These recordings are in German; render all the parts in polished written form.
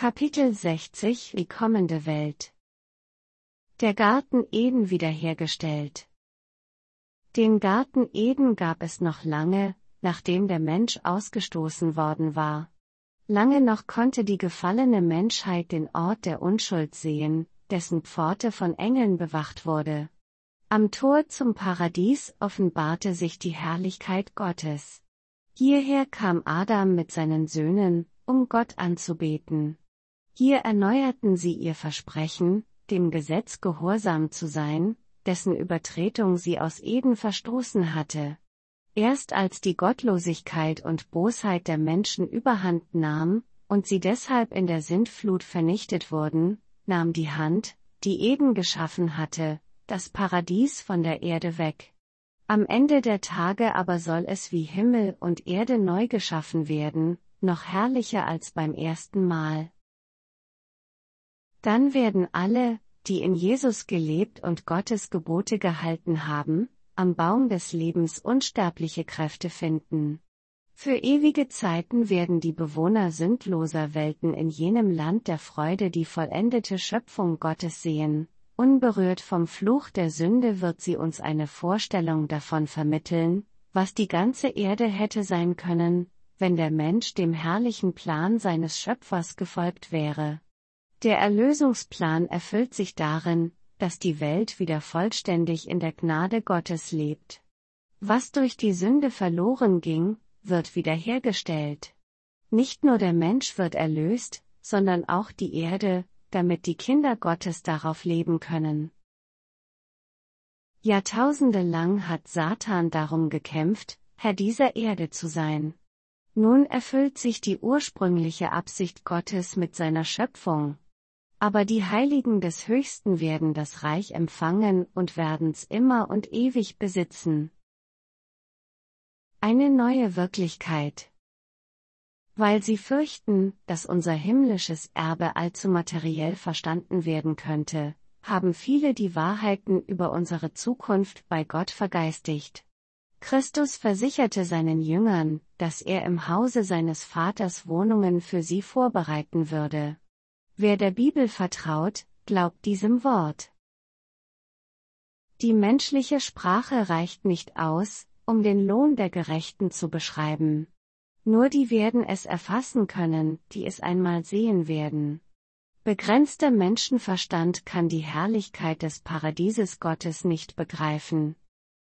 Kapitel 60 Die kommende Welt. Der Garten Eden wiederhergestellt. Den Garten Eden gab es noch lange, nachdem der Mensch ausgestoßen worden war. Lange noch konnte die gefallene Menschheit den Ort der Unschuld sehen, dessen Pforte von Engeln bewacht wurde. Am Tor zum Paradies offenbarte sich die Herrlichkeit Gottes. Hierher kam Adam mit seinen Söhnen, um Gott anzubeten. Hier erneuerten sie ihr Versprechen, dem Gesetz gehorsam zu sein, dessen Übertretung sie aus Eden verstoßen hatte. Erst als die Gottlosigkeit und Bosheit der Menschen überhand nahm, und sie deshalb in der Sintflut vernichtet wurden, nahm die Hand, die Eden geschaffen hatte, das Paradies von der Erde weg. Am Ende der Tage aber soll es wie Himmel und Erde neu geschaffen werden, noch herrlicher als beim ersten Mal. Dann werden alle, die in Jesus gelebt und Gottes Gebote gehalten haben, am Baum des Lebens unsterbliche Kräfte finden. Für ewige Zeiten werden die Bewohner sündloser Welten in jenem Land der Freude die vollendete Schöpfung Gottes sehen. Unberührt vom Fluch der Sünde wird sie uns eine Vorstellung davon vermitteln, was die ganze Erde hätte sein können, wenn der Mensch dem herrlichen Plan seines Schöpfers gefolgt wäre. Der Erlösungsplan erfüllt sich darin, dass die Welt wieder vollständig in der Gnade Gottes lebt. Was durch die Sünde verloren ging, wird wiederhergestellt. Nicht nur der Mensch wird erlöst, sondern auch die Erde, damit die Kinder Gottes darauf leben können. Jahrtausende lang hat Satan darum gekämpft, Herr dieser Erde zu sein. Nun erfüllt sich die ursprüngliche Absicht Gottes mit seiner Schöpfung. Aber die Heiligen des Höchsten werden das Reich empfangen und werden's immer und ewig besitzen. Eine neue Wirklichkeit. Weil sie fürchten, dass unser himmlisches Erbe allzu materiell verstanden werden könnte, haben viele die Wahrheiten über unsere Zukunft bei Gott vergeistigt. Christus versicherte seinen Jüngern, dass er im Hause seines Vaters Wohnungen für sie vorbereiten würde. Wer der Bibel vertraut, glaubt diesem Wort. Die menschliche Sprache reicht nicht aus, um den Lohn der Gerechten zu beschreiben. Nur die werden es erfassen können, die es einmal sehen werden. Begrenzter Menschenverstand kann die Herrlichkeit des Paradieses Gottes nicht begreifen.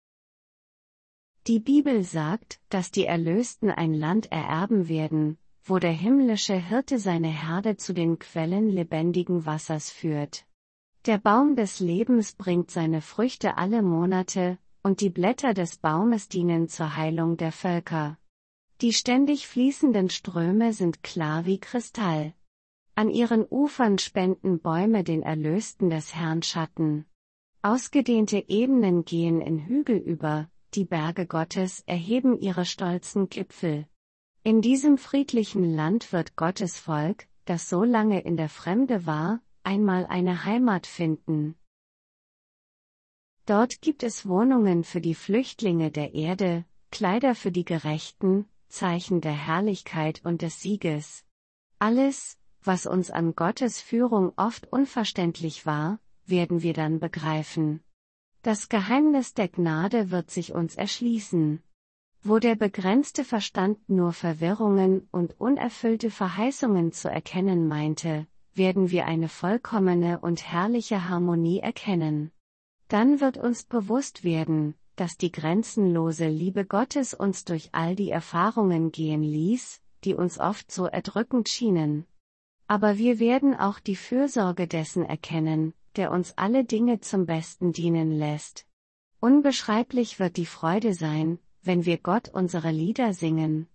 Die Bibel sagt, dass die Erlösten ein Land ererben werden, wo der himmlische Hirte seine Herde zu den Quellen lebendigen Wassers führt. Der Baum des Lebens bringt seine Früchte alle Monate, und die Blätter des Baumes dienen zur Heilung der Völker. Die ständig fließenden Ströme sind klar wie Kristall. An ihren Ufern spenden Bäume den Erlösten des Herrn Schatten. Ausgedehnte Ebenen gehen in Hügel über, die Berge Gottes erheben ihre stolzen Gipfel. In diesem friedlichen Land wird Gottes Volk, das so lange in der Fremde war, einmal eine Heimat finden. Dort gibt es Wohnungen für die Flüchtlinge der Erde, Kleider für die Gerechten, Zeichen der Herrlichkeit und des Sieges. Alles, was uns an Gottes Führung oft unverständlich war, werden wir dann begreifen. Das Geheimnis der Gnade wird sich uns erschließen. Wo der begrenzte Verstand nur Verwirrungen und unerfüllte Verheißungen zu erkennen meinte, werden wir eine vollkommene und herrliche Harmonie erkennen. Dann wird uns bewusst werden, dass die grenzenlose Liebe Gottes uns durch all die Erfahrungen gehen ließ, die uns oft so erdrückend schienen. Aber wir werden auch die Fürsorge dessen erkennen, der uns alle Dinge zum Besten dienen lässt. Unbeschreiblich wird die Freude sein, wenn wir Gott unsere Lieder singen.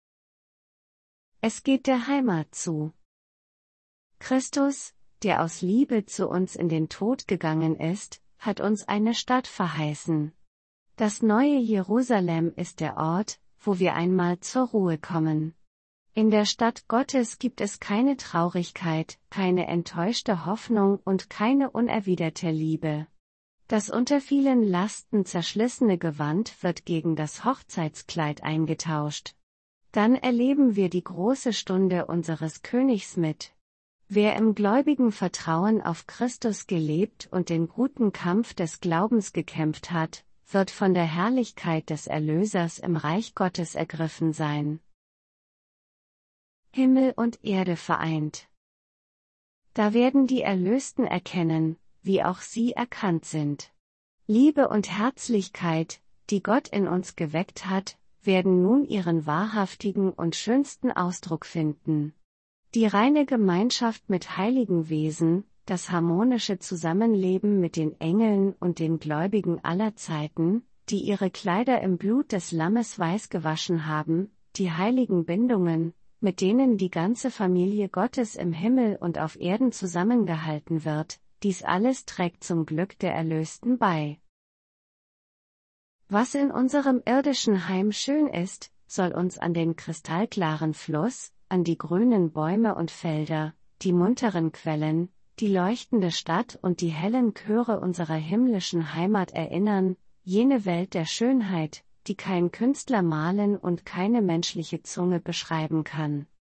Es geht der Heimat zu. Christus, der aus Liebe zu uns in den Tod gegangen ist, hat uns eine Stadt verheißen. Das neue Jerusalem ist der Ort, wo wir einmal zur Ruhe kommen. In der Stadt Gottes gibt es keine Traurigkeit, keine enttäuschte Hoffnung und keine unerwiderte Liebe. Das unter vielen Lasten zerschlissene Gewand wird gegen das Hochzeitskleid eingetauscht. Dann erleben wir die große Stunde unseres Königs mit. Wer im gläubigen Vertrauen auf Christus gelebt und den guten Kampf des Glaubens gekämpft hat, wird von der Herrlichkeit des Erlösers im Reich Gottes ergriffen sein. Himmel und Erde vereint. Da werden die Erlösten erkennen, wie auch sie erkannt sind. Liebe und Herzlichkeit, die Gott in uns geweckt hat, werden nun ihren wahrhaftigen und schönsten Ausdruck finden. Die reine Gemeinschaft mit heiligen Wesen, das harmonische Zusammenleben mit den Engeln und den Gläubigen aller Zeiten, die ihre Kleider im Blut des Lammes weiß gewaschen haben, die heiligen Bindungen, mit denen die ganze Familie Gottes im Himmel und auf Erden zusammengehalten wird, dies alles trägt zum Glück der Erlösten bei. Was in unserem irdischen Heim schön ist, soll uns an den kristallklaren Fluss, an die grünen Bäume und Felder, die munteren Quellen, die leuchtende Stadt und die hellen Chöre unserer himmlischen Heimat erinnern, jene Welt der Schönheit, die kein Künstler malen und keine menschliche Zunge beschreiben kann.